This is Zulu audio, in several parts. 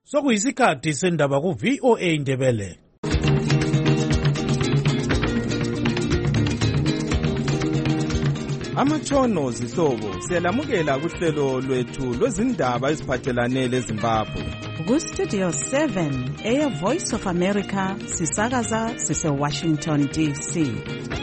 Sokuyisikhathi sendaba ku-VOA Indebele. Amatshono zihlobo siyalamukela kuhlelo lwethu lwezindaba eziphathelane leZimbabwe. Ku-Studio 7 Air Voice of America sisakaza sise-Washington DC.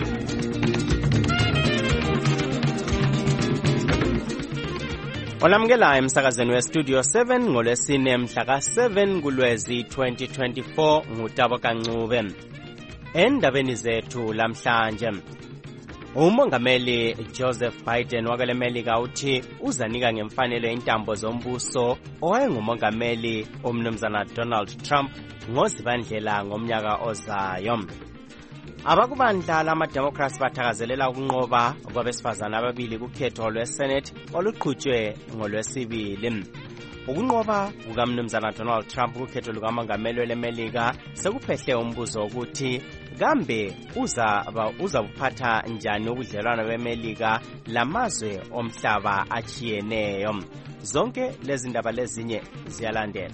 Olamukela emsakazweni we-Studio 7 ngolwesine mhla ka-7 kuLwezi 2024 ngutabo kancube. Endabeni zethu lamhlanje, umongameli Joseph Biden wakele Melika uthi uzanika ngemfanelo intambo zombuso owayengumongameli umnumzana Donald Trump ngozibandlela ngomnyaka ozayo. Abakubandla lama-Democrats bathakazelela ukunqoba kwabesifazane ababili kukhetho lwe-Senate oluqhutshwe ngolwesibili. Ukunqoba kukamnumzana Donald Trump kukhetho lukamongameli welemelika sekuphehle umbuzo ukuthi kambe uzabuphatha njani ubudlelwano bemelika lamazwe omhlaba achiyeneyo. Zonke lezi ndaba lezinye ziyalandela.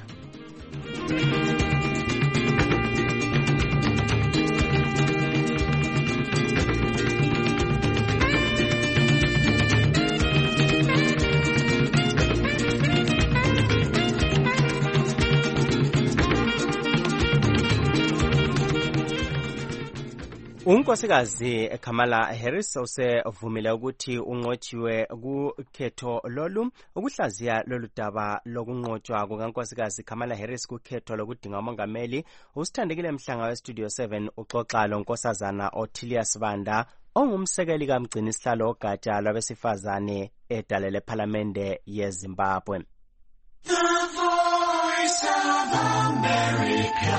Unkosikazi Kamala Harris usevumile ukuthi unqotshiwe kukhetho lolu. Ukuhlaziya lolu daba lokunqotshwa kukankosikazi Kamala Harris kukhetho lokudinga umongameli, usithandekile Mhlanga we-Studio 7 uxoxa lonkosazana Othilius Banda ongumsekeli kamgcinisihlalo ogatsha lwabesifazane edale lephalamende yeZimbabwe. The Voice of America,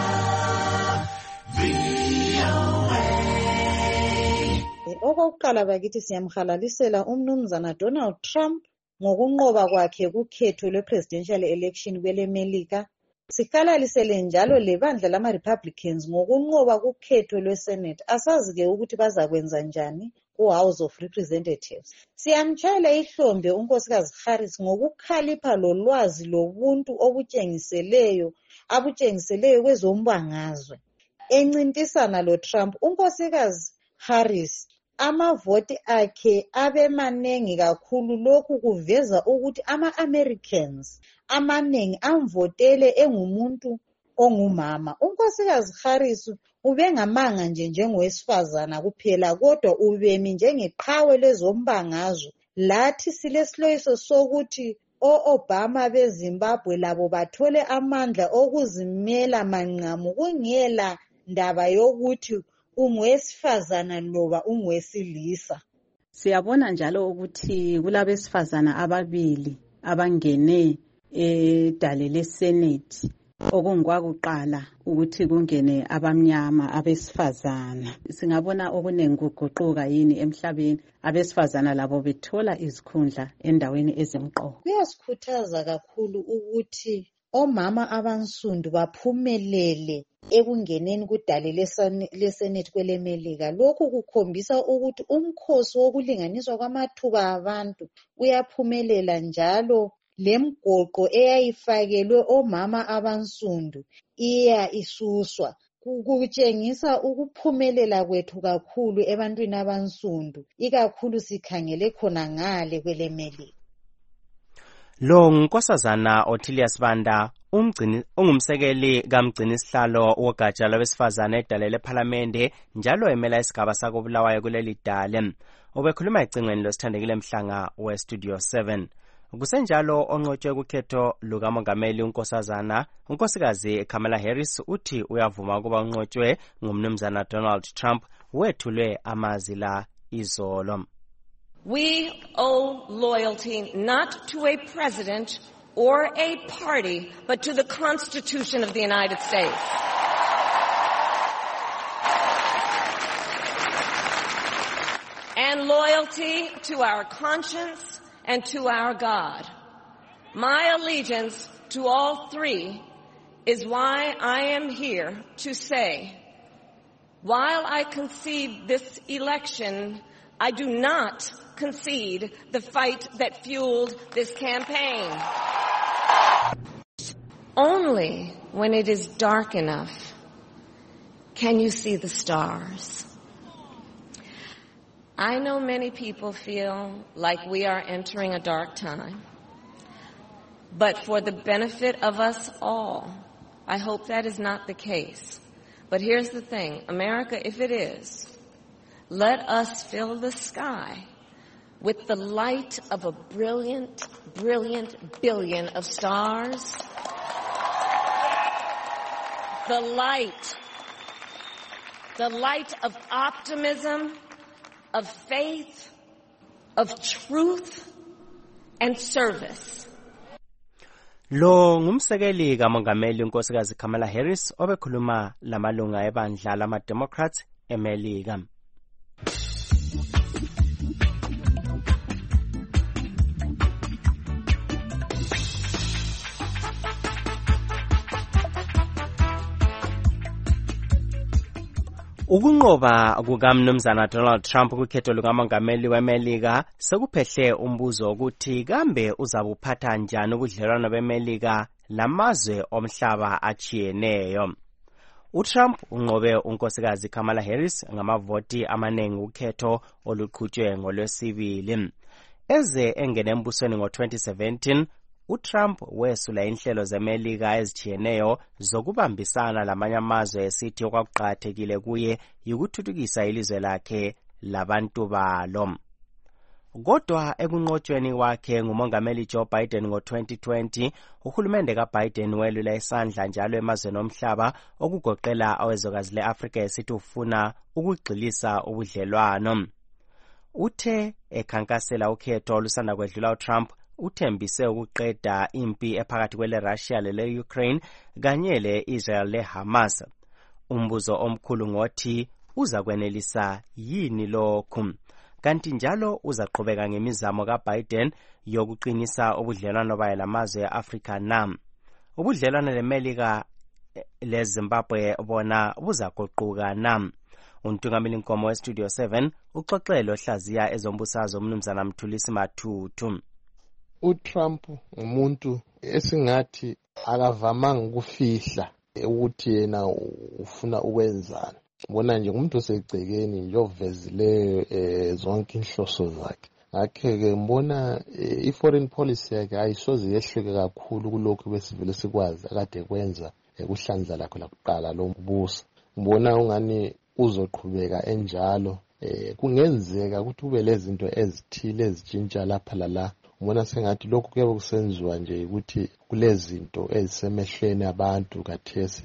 Okokuqala bakithi siyamhalalisela umnumzana Donald Trump ngokunqoba kwakhe kukhetho lwe-presidential election kwelemelika. Sihalalisele njalo lebandla lama-Republicans ngokunqoba kukhetho lwe-Senate. Asazi-ke ukuthi bazakwenza njani ku-House of Representatives. Siyamtshayela ihlombe unkosikazi Harris ngokukhalipha lolwazi lobuntu abutshengiseleyo kwezombangazwe. Encintisana lo-Trump, unkosikazi Harris amavoti akhe abemanengi kakhulu. Lokhu kuveza ukuthi ama-Americans amanengi amvotele engumuntu ongumama. Unkosikazi Harris ubengamanga njengowesifazana kuphela, kodwa ubemi njengeqhawe lezombangazwe. Lathi silesiloyiso sokuthi o-Obama beZimbabwe labo bathole amandla okuzimela manqamu, kungela ndaba yokuthi ungowesifazana loba ungowesilisa. Siyabona njalo ukuthi kulabesifazana ababili abangene edale leSenate okungwakuqala ukuthi kungene abamnyama abesifazana. Singabona okunengi kuguquka yini emhlabeni, abesifazana labo bethola izikhundla endaweni ezimqoka. Kuyasikhuthaza kakhulu ukuthi omama abansundu baphumelele ekungeneni kudale leSenate kwelemelika. Lokhu kukhombisa ukuthi umkhosi wokulinganiswa kwamathuba abantu uyaphumelela, njalo lemgoqo eyayifakelwe omama abansundu iya isuswa. Kutshengisa ukuphumelela kwethu kakhulu ebantwini abansundu, ikakhulu sikhangele khona ngale kwelemelika. Lo nkosazana Othilius Banda ungumsekeli kamgcinisihlalo wogatsha lwabesifazane edale lephalamende njalo emela isigaba sakobulawayo kuleli dale. Ubekhuluma ecingweni losithandekile Mhlanga we-Studio 7. Kusenjalo onqotshwe kukhetho lukamongameli unkosikazi Kamala Harris uthi uyavuma ukuba unqotshwe ngumnumzana Donald Trump wethulwe amazi la izolo. We owe loyalty not to a president or a party, but to the Constitution of the United States. And loyalty to our conscience and to our God. My allegiance to all three is why I am here to say, while I concede this election, I do not concede the fight that fueled this campaign. Only when it is dark enough can you see the stars. I know many people feel like we are entering a dark time, but for the benefit of us all, I hope that is not the case. But here's the thing, America, if it is, let us fill the sky with the light of a brilliant, brilliant billion of stars. The light of optimism, of faith, of truth, and service. Lo ngumsekeli kamongameli unkosikazi Kamala Harris obekhuluma lamalunga ebandla lama-Democrats eMelika. Ukunqoba kukaMnumzana Donald Trump kukhetho lukamongameli weMelika sekuphehle umbuzo ukuthi kambe uzabuphatha njani ubudlelwano beMelika lamazwe omhlaba achiyeneyo. uTrump unqobe unkosikazi Kamala Harris ngamavoti amaningi ukhetho oluqhutshwe ngolwesibili. Eze engene embusweni ngo-2017, uTrump wesula inhlelo zeMelika ezichiyeneyo zokubambisana lamanye amazwe esithi okwakuqakathekile kuye yikuthuthukisa ilizwe lakhe labantu balo. Kodwa ekunqotshweni wakhe ngumongameli Joe Biden ngo-2020, uhulumende kaBiden welula isandla njalo emazweni omhlaba okugoqela awezwekazi le-Afrika esithi ufuna ukugxilisa ubudlelwano. Uthe ekhankasela ukhetho olusanda kwedlula uTrump uthembise ukuqeda impi ephakathi kwele-Russia lele-Ukraine kanye le-Israel le-Hamas. Umbuzo omkhulu ngothi uzakwenelisa yini lokhu? Kanti njalo uzaqhubeka ngemizamo kaBiden yokuqinisa ubudlelwano bayo lamazwe e-Afrika na? Ubudlelwano leMelika leZimbabwe bona buzaguquka na? Untungameli Nkomo weStudio 7 uxoxele ohlaziya ezombusazwe uMnumzana Mthulisi Mathuthu. uTrump umuntu esingathi akavamanga ukufihla ukuthi yena ufuna ukwenzani. Bona nje umuntu osegcekeni nje ovezileyo zonke inhloso zakhe. Ngakho-ke mbona i-foreign policy yakhe ayisoze yehluke kakhulu kulokhu besivele sikwazi akade kwenza kuhlandla lakho lakuqala lombuso. Mbona ungani uzoqhubeka enjalo. Kungenzeka ukuthi kube lezinto ezithile ezitshintsha lapha lala. Mbona sengathi lokhu kuyabe kusenziwa nje ukuthi kulezinto ezisemehlweni abantu kathesi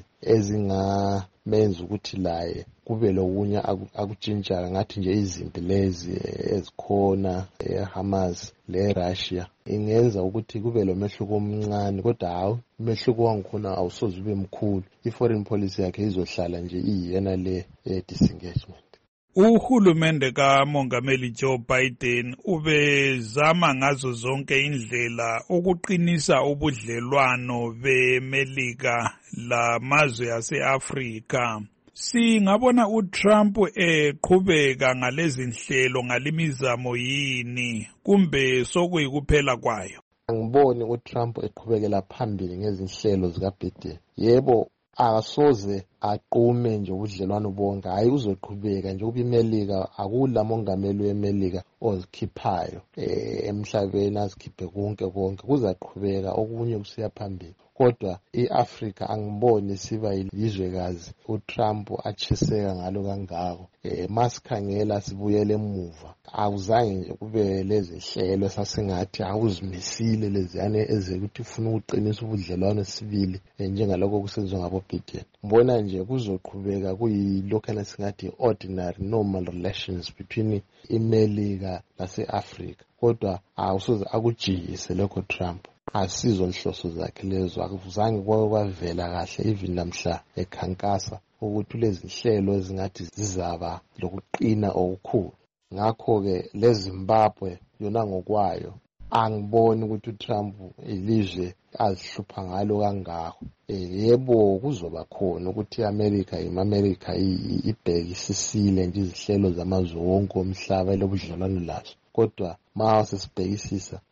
ezingamenza ukuthi laye kube lokunye akutshintsha ngathi nje izinto lezi ezikhona eHamas leRussia ingenza ukuthi kube lo mehluko omncane, kodwa hawu umehluko wangikhona awusoze ube mkhulu. I-foreign policy yakhe izohlala nje iyena le disengagement. Uhulumende kamongameli Joe Biden ubezama ngazo zonke indlela ukuqinisa ubudlelwano beMelika lamazwe ase-Afrika. Singabona uTrump eqhubeka ngalezi nhlelo ngalimizamo yini kumbe sokuyikuphela kwayo? Angiboni uTrump eqhubekela phambili ngezinhlelo zikaBiden. Yebo, akasoze aqume nje ubudlelwano bonke, hayi uzoqhubeka nje ubimelika akula mongameli weMelika ozikhiphayo emhlabeni azikhiphe konke kuzaqhubeka okunye kusiya phambili. Kodwa iAfrika angiboni siba yilizwekazi uTrump achiseka ngalo kangako. Masikhangela sibuyele emuva, awuzange nje kube lezi hlelo sasingathi awuzimisile leziyane ezekuthi ufuna ukuqinisa ubudlelwano sibili njengalokho kusenziwa ngabo Biden. Mbona nje kuzoqhubeka kuyilokho esingathi ordinary normal relations between iMelika lase-Afrika, kodwa awusoze akujiyise lokho Trump. Asizo inhloso zakhe lezo, akuzange kwavela kahle even namhla ekhankasa ukuthi lezi nhlelo ezingathi zizaba lokuqina okukhulu. Ngakho-ke leZimbabwe yona ngokwayo angiboni ukuthi uTrump ilizwe azihlupha ngalo kangako. Yebo kuzoba khona ukuthi iAmerica ibhekisisile nje izihlelo zamazwe wonke omhlaba lobudlelwano lazo, kodwa ma sesibhekisisa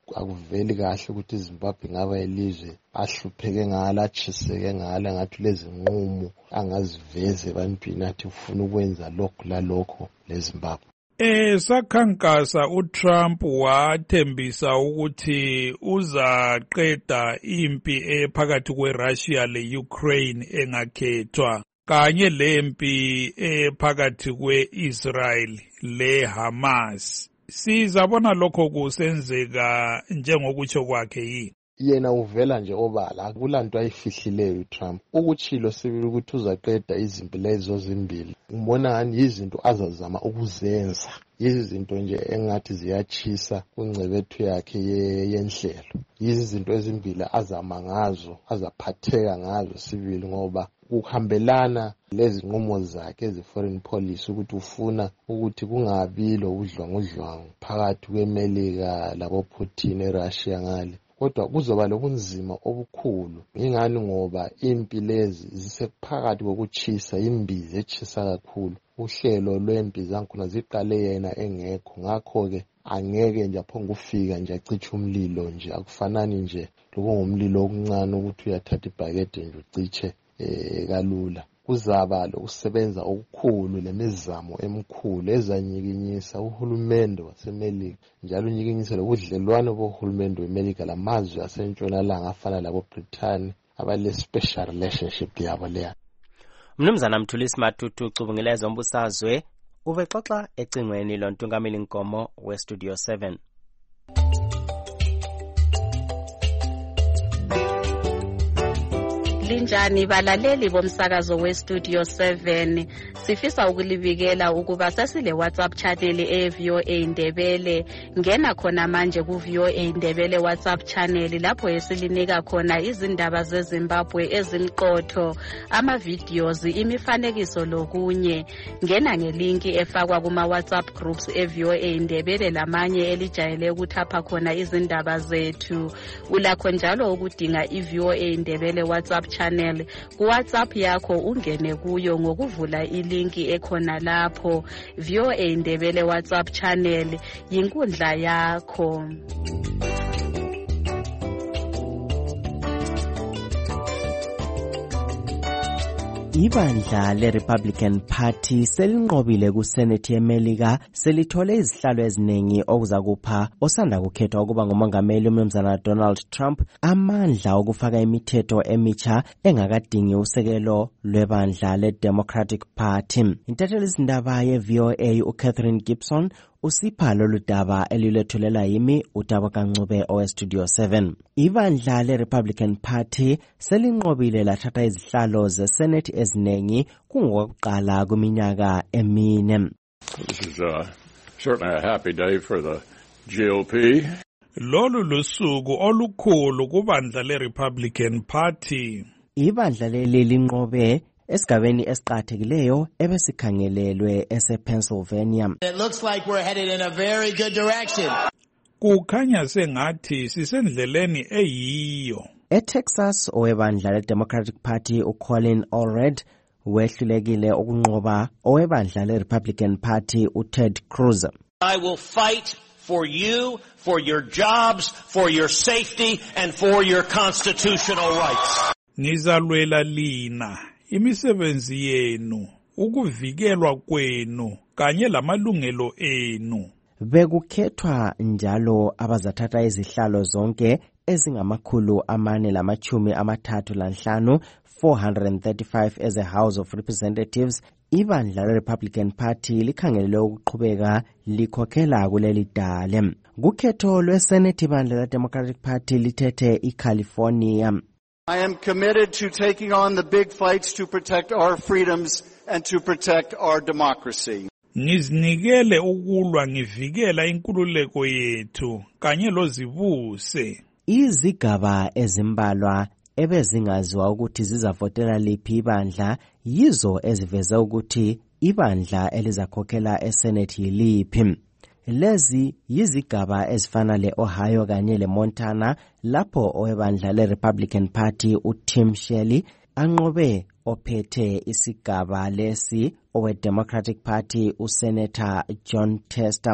akuveli kahle ukuthi iZimbabwe ingaba ilizwe ahlupheke ngalo, atshiseke ngalo, ngathi lezi nqumo angaziveze ebantwini athi ufuna ukwenza lokhu lalokho leZimbabwe. Sakhankasa uTrump wathembisa ukuthi uzaqeda impi phakathi kweRussia leUkraine engakhethwa kanye lempi phakathi kweIsrael leHamas. Sizabona lokho kusenzeka njengokutsho kwakhe yini? Yena uvela nje obala, akulanto ayifihlileyo uTrump. Ukuchilo sibili ukuthi uzaqeda izimpi lezo zimbili. Ngibona ngani izinto azazama ukuzenza. Izinto nje engathi ziyachisa kungcebethu yakhe yenhlelo. Izinto ezimbili azama ngazo, azaphatheka ngazo sibili ngoba ukuhambelana lezi nqumo zakhe ezi-foreign policy ukuthi ufuna ukuthi kungabi lobudlwangudlwangu phakathi kweMelika laboPutin eRussia ngale. Kodwa kuzoba lobunzima obukhulu. Ingani ngoba impi lezi zisephakathi kokuchisa, imbizi echisa kakhulu. Uhlelo lwempi zankhona ziqale yena engekho. Ngakho-ke angeke nje aphonge ufika nje acithi umlilo nje. Akufanani nje lokungumlilo okuncane ukuthi uyathatha ibhakede nje uciche kalula. Kuzaba lokusebenza okukhulu lemizamo emikhulu ezanyikinyisa uhulumende waseMelika, njalo unyikinyisa lobudlelwano bohulumende weMelika lamazwe asentshonalanga afana laboBrithani abale-special relationship yabo leya. Mnumzana Mthulisi Matutu ucubungile zombusazwe uvexoxa ecingweni lontungameli Nkomo weStudio 7. Linjani balaleli bomsakazo weStudio 7, sifisa ukulibikela ukuba sasile WhatsApp channel eVOA Indebele. Ngena khona manje kuVOA Indebele WhatsApp channel lapho esilinika khona izindaba zeZimbabwe ezimqotho, ama-videos, imifanekiso lokunye. Ngena ngelinki efakwa kuma WhatsApp groups eVOA Indebele lamanye elijayele ukuthapha khona izindaba zethu. Ulakho njalo ukudinga iVOA Indebele WhatsApp channel ku WhatsApp yakho, ungene kuyo ngokuvula ilinki ekhona lapho. VOA Indebele WhatsApp channel yinkundla yakho. Ibandla le-Republican Party selinqobile kuSenate yeMelika, selithole izihlalo eziningi okuzakupha osanda kukhethwa ukuba ngumongameli uMnumzana Donald Trump amandla okufaka imithetho emitsha engakadingi usekelo lwebandla le-Democratic Party. Intatheli izindaba ye-VOA uCatherine Gibson usipha lolu daba elilethulela yimi uTabo Kancube oweStudio 7. Ibandla le-Republican Party selinqobile lathatha izihlalo zeSenate eziningi kungokuqala kuminyaka emine. This is certainly a happy day for the GOP. Lolu lusuku olukhulu kubandla le-Republican Party. Ibandla leli linqobe esigabeni esiqathekileyo ebesikhangelelwe esePennsylvania. It looks like we're headed in a very good direction. Kukhanya sengathi sisendleleni eyiyo. ETexas owebandla le-Democratic Party uColin Allred wehlulekile ukunqoba owebandla le-Republican Party uTed Cruz. I will fight for you, for your jobs, for your safety, and for your constitutional rights. Ngizalwela lina, imisebenzi yenu, ukuvikelwa kwenu kanye lamalungelo enu. Bekukhethwa njalo abazathatha izihlalo zonke ezingama435 435 as a House of Representatives. Ibandla le-Republican Party likhangelele ukuqhubeka likhokhela kuleli dale. Kukhetho lweSenate ibandla le-Democratic Party lithethe iCalifornia. I am committed to taking on the big fights to protect our freedoms and to protect our democracy. Ngizinikele ukulwa ngivikela inkululeko yethu kanye lozibuse. Izigaba ezimbalwa ebezingaziwa ukuthi zizavotela liphi ibandla yizo eziveze ukuthi ibandla elizakhokhela eSenate yiliphi. Lezi yizigaba ezifana le-Ohio kanye le-Montana lapho owebandla le-Republican Party uTim Shelley anqobe ophethe isigaba lesi owe-Democratic Party uSenator John Tester.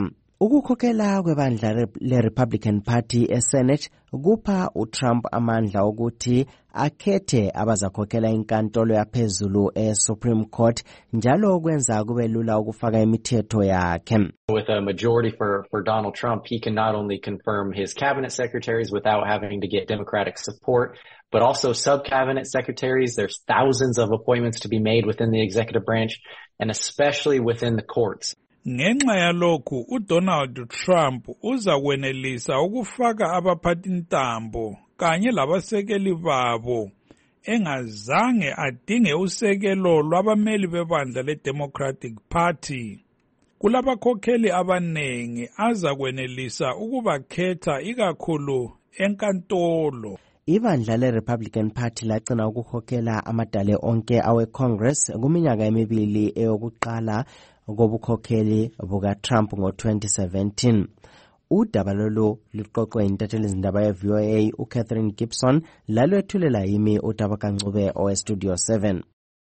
Ukukhokhela kwebandla le-Republican Party eSenate kupha uTrump amandla ukuthi akhethe abazakhokhela inkantolo yaphezulu eSupreme Court njalo kwenza kube lula ukufaka imithetho yakhe. With a majority for Donald Trump, he can not only confirm his cabinet secretaries without having to get Democratic support, but also sub-cabinet secretaries. There's thousands of appointments to be made within the executive branch, and especially within the courts. Ngenxa yalokhu uDonald Trump uza kwenelisa ukufaka abaphathintambo kanye labasekeli babo engazange adinge usekelo lwabameli bebandla leDemocratic Party. Kulabakhokheli abanengi aza kwenelisa ukubakhetha ikakhulu enkantolo. Ibandla le-Republican Party lagcina ukukhokhela amadale onke awe-Congress kuminyaka emibili eyokuqala ngobukhokheli buka-Trump ngo-2017. Udaba lolu luqoqwe intatheli zindaba ye-VOA uCatherine Gibson lalwethulela yimi uDaba Kancube oweStudio 7.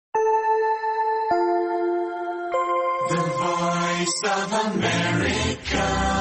The Voice of America.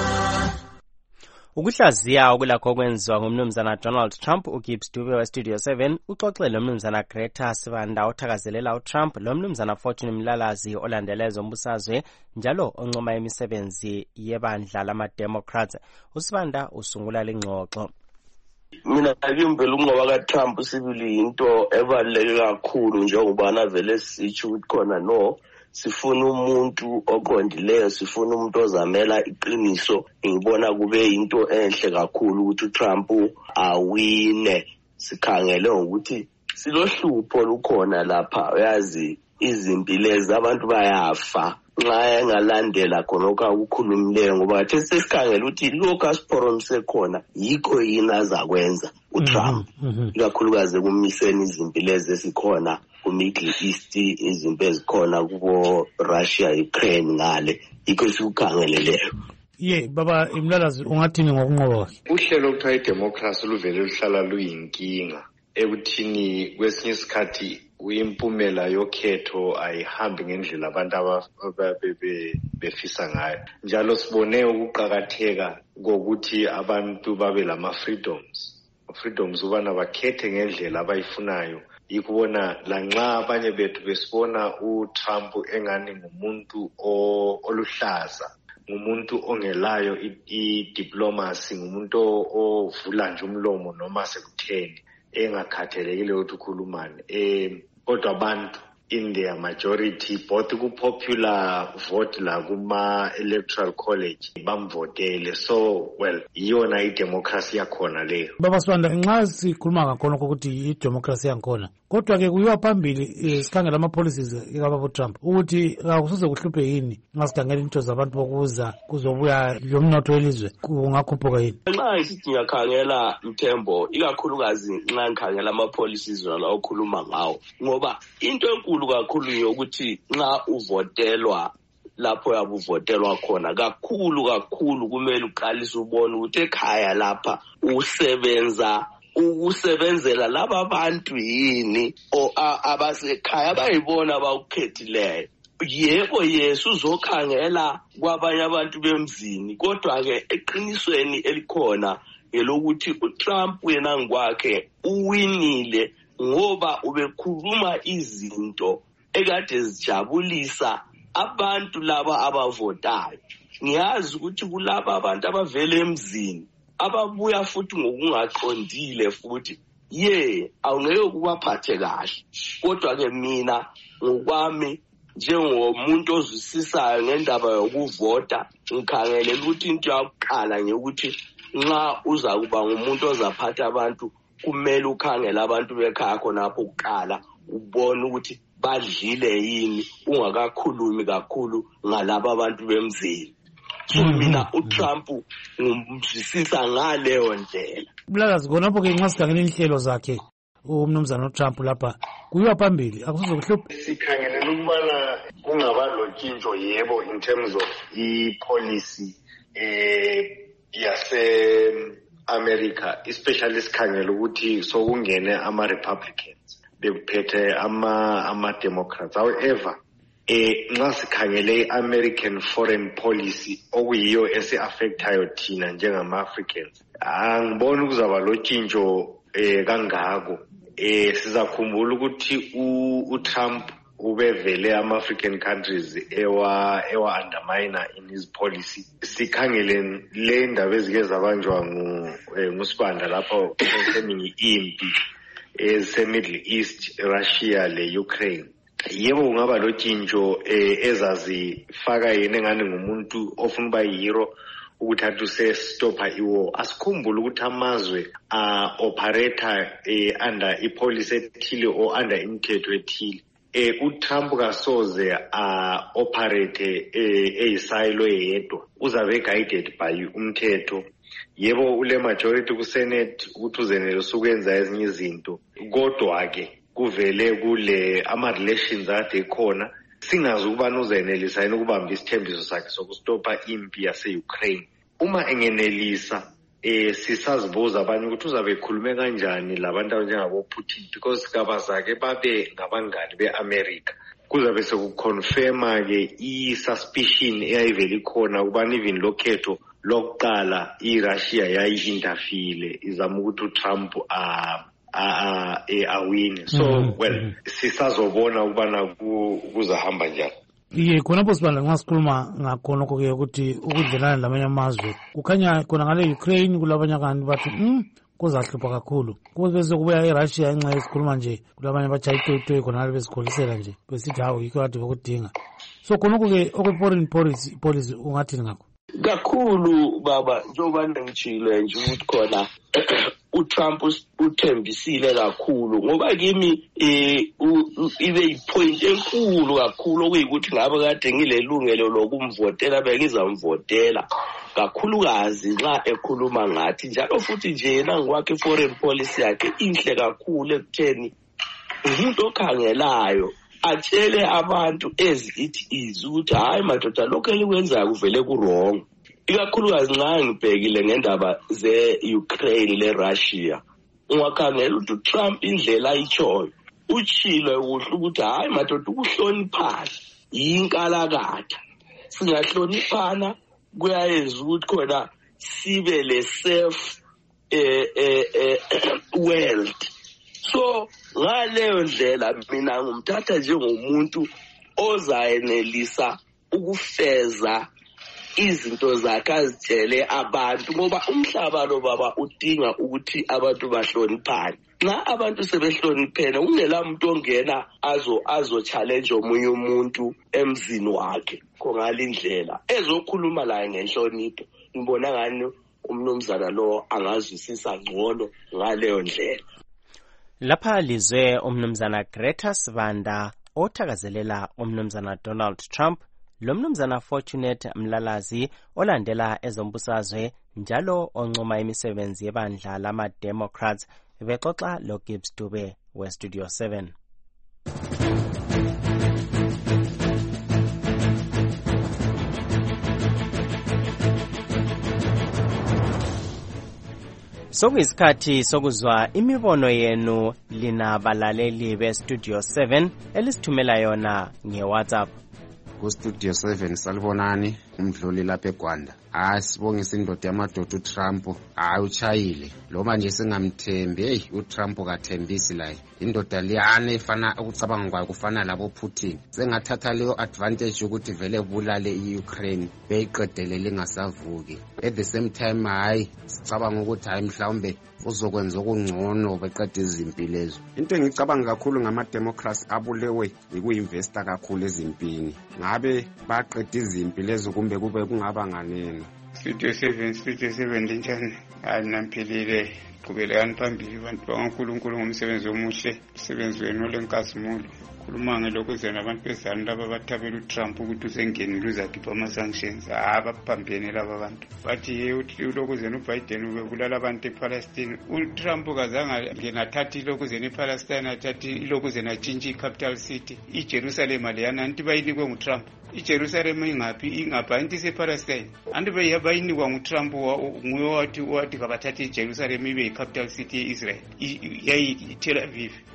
Ukuhlaziya okulakho kwenziwa ngumnumzana Donald Trump, uGibbs Dube weStudio 7 uxoxele lomnumzana Greta Sibanda othakazelela uTrump, lomnumzana Fortune Mlalazi olandela ezombusazwe njalo oncoma imisebenzi yebandla lama-Democrats. USibanda usungula lengxoxo. Mina ngimbela unqoba kaTrump sibili into ebaluleke kakhulu njengoba vele sitsho ukuthi khona no sifuna umuntu oqondileyo, sifuna umuntu ozamela iqiniso. Ngibona kube into enhle kakhulu ukuthi uTrump awine. Sikhangele ukuthi silohlupho lukhona lapha, uyazi izimpilo abantu bayafa nxa engalandela khonokho ukukhulumileyo, ngoba thathe sesikhangela ukuthi lokho asiphoromise khona yikho yini azakwenza uTrump, ikakhulukazi kumiseni izimpilo ezisikhona ku-Middle East, izinto ezikhona kubo Russia, Ukraine ngale, yikho sikukhangeleleyo. Baba Mlalazi, ungathini ngokunqoba kwakhe? Uhlelo lokuthiwa idemocracy luvele luhlala luyinkinga ekuthini kwesinye isikhathi impumela yokhetho ayihambi ngendlela abantu befisa ngayo. Njalo sibone ukuqakatheka kokuthi abantu babe lama-freedoms ubana bakhethe ngendlela abayifunayo. Yikubona lanxa abanye bethu besibona uTrump engani ngumuntu oluhlaza, ngumuntu ongelayo i-diplomacy, ngumuntu ovula nje umlomo noma sekutheni engakhathalekile ukuthi ukhulumane. Kodwa abantu in their majority, both ku-popular vote la kuma-electoral college bamvotele. So well, iyona idemocracy yakhona leyo. Baba Sibanda, nxa sikhuluma ngakhona ukuthi idemocracy yakhona, kodwa ke kuyiwa phambili sikhangela ama-policies kababa Trump ukuthi akusoze kuhluphe yini nxa sikhangela into zabantu bokuza kuzobuya lomnotho welizwe kungakhuphuka yini? Nxa isithi ngiyakhangela Mthembo, ikakhulukazi nxa ngikhangela ama-policies wala okhuluma ngawo, ngoba into enkulu kakhulu yokuthi nxa uvotelwa lapho yabuvotelwa khona kakhulu kumele uqalise ubone ukuthi ekhaya lapha ukusebenzela laba abantu yini abasekhaya abayibona abawukhethileyo. Yebo Yesu uzokhangela kwabanye abantu bemzini, kodwa ke eqinisweni elikhona elokuthi uTrump yena ngokwakhe uwinile ngoba ubekhuluma izinto ekade zijabulisa abantu laba abavotayo. Ngiyazi ukuthi kulaba abantu abavele emzini ababuya futhi ngokungaqondile futhi awungeke ukubaphathe kahle. Kodwa ke mina ngokwami njengomuntu ozwisisayo ngendaba yokuvota, ngikhangelela ukuthi into yakuqala ngekuthi nxa uza kuba ngumuntu ozaphatha abantu kumele ukhangele abantu bekhaya khonapho kuqala ubone ukuthi badlile yini, ungakakhulumi kakhulu ngalabo abantu bemzini. So mina uTrump ngimzwisisa ngaleyo ndlela. Mlalazi, khonapho ke nxa sikhangela inhlelo zakhe umnumzana uTrump lapha kuyiwa phambili akusoze kuhluphe. Sikhangelela ukubana kungaba lontshintsho yebo in terms of i-policy yase-America, especially sikhangela ukuthi sokungene ama-Republicans bekuphethe ama-Democrats. However, nxa sikhangele American foreign policy okuyiyo ese-affectayo thina njengama-Africans, angiboni kuzaba lotshintsho kangako. Sizakhumbula ukuthi uTrump ubevele ama-African countries ewa-underminer in his policy. Sikhangele le ndaba ezike zabanjwa nguSibanda lapho eseningi impi ese-Middle East, Russia le-Ukraine. Yebo kungaba lotshintsho ezazifaka yena engane ngumuntu ofuna uba yihero ukuthi athi usestopha iwar. Asikhumbule ukuthi amazwe operator under ipolicy ethile or under imithetho ethile. uTrump kasoze operate eyisilo eyedwa, uzabe guided by umthetho. Yebo ule majority ku Senate ukuthi uzenelisa ukwenza ezinye izinto, kodwa ke kuvele kule ama relations ade khona singazi ukubana uzenelisa yini ukubamba isithembiso sakhe sokustopa impi yase-Ukraine. Uma engenelisa sisazibuza abanye ukuthi uzabe ekhulume kanjani labantu abanjengabo Putin, because kaba zakhe babe ngabangani be-America. Kuzabe sekuconfirma ke i-suspicion eyayivele ikhona ukubana even lokhetho lokuqala i-Russia yayi-interfere izama ukuthi uTrump awine. So well sisazobona ukubana kuzahamba njani. Khonapho Sibanda nxa sikhuluma ngakhonokho ke ukuthi ukudlelana lamanye amazwe kukhanya khona ngale Ukraine kulabanye abantu bathi kuzahlupha kakhulu. Bese kubuya eRussia nxa esikhuluma nje kulabanye batshaya itoyitoyi khonale besikholisela nje besithi hawu yikho kade bekudinga. So khonokho ke okwe-foreign policy ungathini ngakho? Kakhulu baba njengoba ngitshilo nje ukuthi khona uTrump uthembisile kakhulu ngoba kimi ibe yipoint enkulu kakhulu okuyikuthi ngabe kade ngilelungelo lokumvotela bengizamvotela kakhulukazi nxa ekhuluma ngathi njalo futhi nje yena ngokwakhe foreign policy yakhe inhle kakhulu ekutheni umuntu okhangelayo atshele abantu ezithi izi ukuthi hayi madoda lokho elikwenzayo kuvele kurong. Ikakhulukazi nxa ngibhekile ngendaba ze-Ukraine le-Russia ungakhangela ukuthi uTrump indlela ayitshoyo utshilo kuhle ukuthi hayi madoda ukuhloniphana yinkalakatha, singahloniphana kuyayenza ukuthi khona sibe le-safe world. So ngaleyo ndlela mina ngumthatha njengomuntu ozayenelisa ukufeza izinto zakhe azitshele abantu ngoba umhlaba lo baba udinga ukuthi abantu bahloniphane. Nxa abantu sebehloniphene ungela muntu ongena azo-challenge omunye umuntu emzini wakhe khongali indlela ezokhuluma laye ngenhlonipho. Ngibona ngani umnumzana lo angazwisisa ngcono ngaleyo ndlela. Lapha lizwe umnumzana Greta Sibanda othakazelela umnumzana Donald Trump lo mnumzana Fortunate Mlalazi olandela ezombusazwe njalo oncoma imisebenzi yebandla lama-Democrats bexoxa lo Gibbs Dube we-Studio 7. Sokuyisikhathi sokuzwa imibono yenu lina balaleli be-Studio 7 elisithumela yona nge-WhatsApp. Ku-Studio 7 salibonani umdluli lapha eGwanda. Sibongisa indoda yamadoda uTrump. Uchayile loba nje singamthembi. uTrump kathembisi la. Indoda liyana ifana ukucabanga kwayo kufana labo Putin. Sengathatha leyo advantage ukuthi vele bulale iUkraine beyiqedele lingasavuki. At the same time sicabanga ukuthi mhlawumbe uzokwenza okungcono beqeda izimpi lezo. Into engicabanga kakhulu ngama-Democrats abulewe ikuyinvesta kakhulu ezimpini. Ngabe baqeda izimpi lezo kumbe kube kungaba nganeni? Studio 7 linjani? Nampilile qhubelekani phambili bantu bakaNkulunkulu ngomsebenzi omuhle, umsebenzi wenu olenkazimulo. Khuluma ngelokhu zena abantu bezana laba bathabela uTrump ukuthi usengenile uzakhipha ama-sanctions. Baphambene laba bantu. Bathi ulokhu zena uBiden ubebulala abantu ePalestine. uTrump kazange ngenathathi ilokhu zena ePalestine, athathi ilokhu zena atshintshi i-capital city. iJerusalem leyana anti bayinikwe nguTrump. iJerusalem ingaphi anti isePalestine. Anti bayinikwa nguTrump nguye wathi kabathathe iJerusalem ibe yi-capital city ye-Israel. Yayi-Tel Aviv.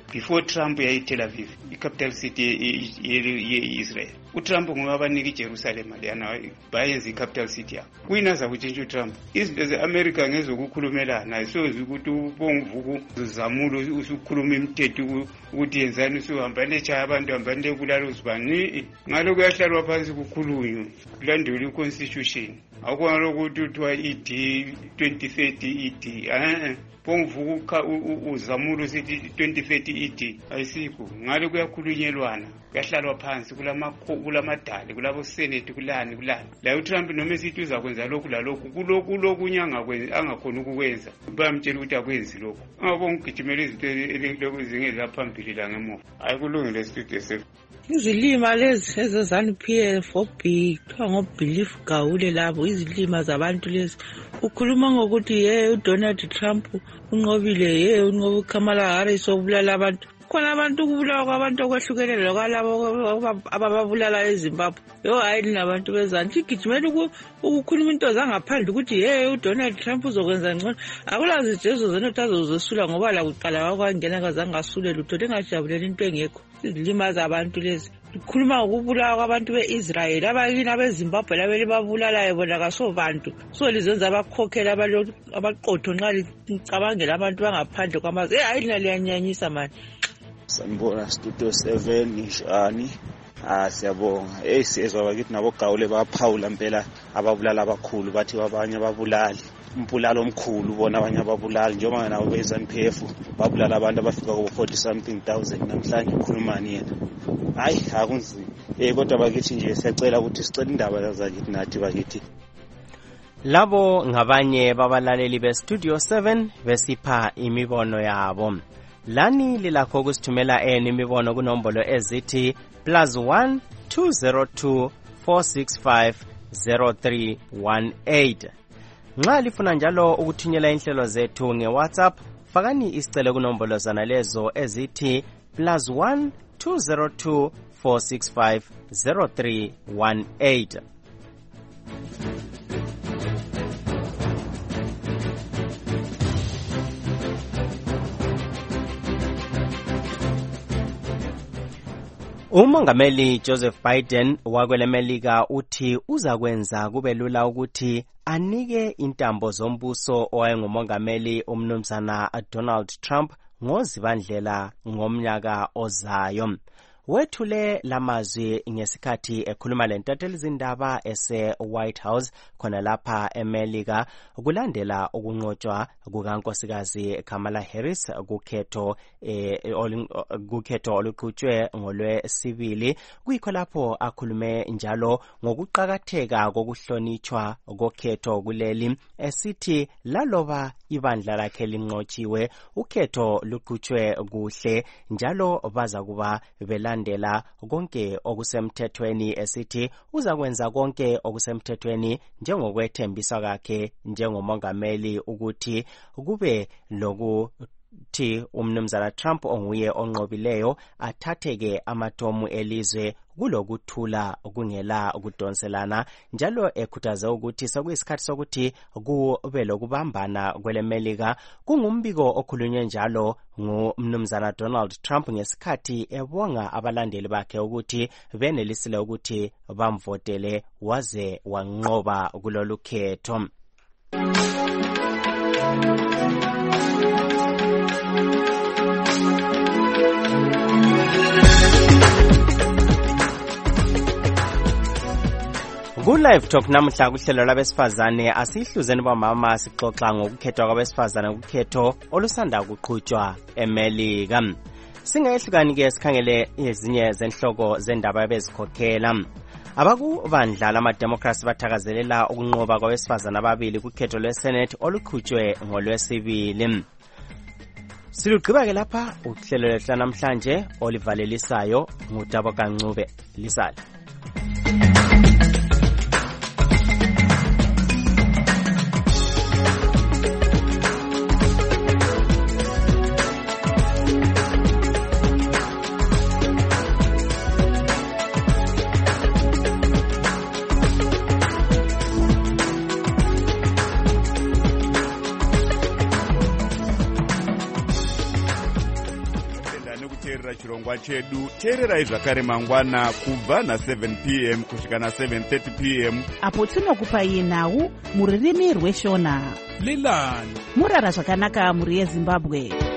before Trump yayi-Tel Aviv, i-capital city ye-Israel. uTrump ngoba abanika iJerusalem leyana bayenza i-capital city yabo. Kuyinaza kutshintsha uTrump. Izinto ze-America ngezokukhulumelana ayisoze ukuthi ubongivuku uzamulo usukhuluma imithetho ukuthi yenzani usuhambane echaya abantu hambane ebulala uzibani. Ngalo kuyahlalwa phansi kukhulunywe kulandelwe i-constitution. Akwona ukuthi uthiwa ED 2030 ED bongivuka uzamulo sithi 2030 ED ayisikho. Ngalo kuyakhulunyelwana kuyahlalwa phansi kulamadale kulabo senate kulani la uTrump noma esithi uzakwenza lokhu lalokhu kulokunye angakhona ukukwenza bayamtshela ukuthi akwenzi lokhu angabongigijimela izinto ezingela phambili la ngemuva ayikulungile studio safe. Izilima lezi ezezanu-PF4B kuthiwa ngo-Belief Gawule labo izilima zabantu lezi ukhuluma ngokuthi uDonald Trump unqobile unqobe uKamala Harris obulala abantu. Khona abantu ukubulawa kwabantu okwehlukenele lokwalabo abababulala eZimbabwe. Hayi nabantu bezansi igijimela ukukhuluma into zangaphandle ukuthi uDonald Trump uzokwenza ngcono. Akulazi Jesu zenothi azozesula ngoba la kuqala kwangena kazange asule lutho lengajabulela into engekho. Izilima zabantu lezi ukhuluma ngokubulawa kwabantu beIsrael abakini abeZimbabwe labeli babulalayo bona kasobantu so lizenza abakhokhela abaqotho nxa licabangela abantu bangaphandle kwamazwe. Hayi liyanyanyisa manje. Sanibona studio 7 njani? Siyabonga. Siyezwa bakithi nabo Gawule baphawula impela ababulala abakhulu bathi abanye ababulali umpulalo omkhulu bona abanye ababulali njengoba nabo beZANU-PF babulala abantu abafika ku 40 something thousand namhlanje ukhulumani yena. Hayi akunzima. Kodwa bakithi nje siyacela ukuthi sicela indaba zakithi nathi bakithi. Labo ngabanye babalaleli beStudio 7 besipha imibono yabo. Lani lilakho kusithumela imibono kunombolo ezithi +1 202 465 0318. Nxa lifuna njalo ukuthunyela inhlelo zethu ngeWhatsApp fakani isicelo kunombolo zana lezo ezithi +1 202 465 0318. Umongameli Joseph Biden wakwelemelika uthi uzakwenza kube lula ukuthi anike intambo zombuso owayengumongameli umnumzana Donald Trump ngozibandlela ngomnyaka ozayo. Wethule lamazwi ngesikhathi ekhuluma lentathelizindaba ese-White House khona lapha eMelika kulandela ukunqotshwa kukankosikazi Kamala Harris kukhetho oluqhutshwe ngolwesibili. Kuyikho lapho akhulume njalo ngokuqakatheka kokuhlonitshwa kokhetho kuleli esithi laloba ibandla lakhe linqotshiwe ukhetho luqhutshwe kuhle njalo baza kuba belandela konke okusemthethweni esithi uzakwenza konke okusemthethweni njengokwethembisa kwakhe njengomongameli ukuthi kube lokuthi umnumzana Trump onguye onqobileyo athatheke amatomu elizwe kulokuthula kungela ukudonselana njalo ekhuthaze ukuthi sokuyisikhathi sokuthi kube lokubambana kwelemelika. Kungumbiko okhulunywe njalo ngumnumzana Donald Trump ngesikhathi ebonga abalandeli bakhe ukuthi benelisile ukuthi bamvotele waze wanqoba kulolu khetho. Ku-Live Talk namuhla kuhlelo labesifazane asihluzeni bomama sixoxa ngokukhethwa kwabesifazane kukhetho olusanda kuqhutshwa eMelika. Singayehlukani-ke sikhangele ezinye zenhloko zendaba ebezikhokhela. Abakubandla lamademocrats bathakazelela ukunqoba kwabesifazane ababili kukhetho lweSenate oluqhutshwe ngolwesibili. Silugqiba-ke lapha uhlelo lwethu namhlanje olivalelisayo ngudabo kancube lisale. pane kuteerera chirongwa chedu. Teererai zvakare mangwana kubva na7 p.m. kusvika na7:30 p.m. apo tinokupai nhau mururimi rweshona. Lilani murara zvakanaka muri yeZimbabwe.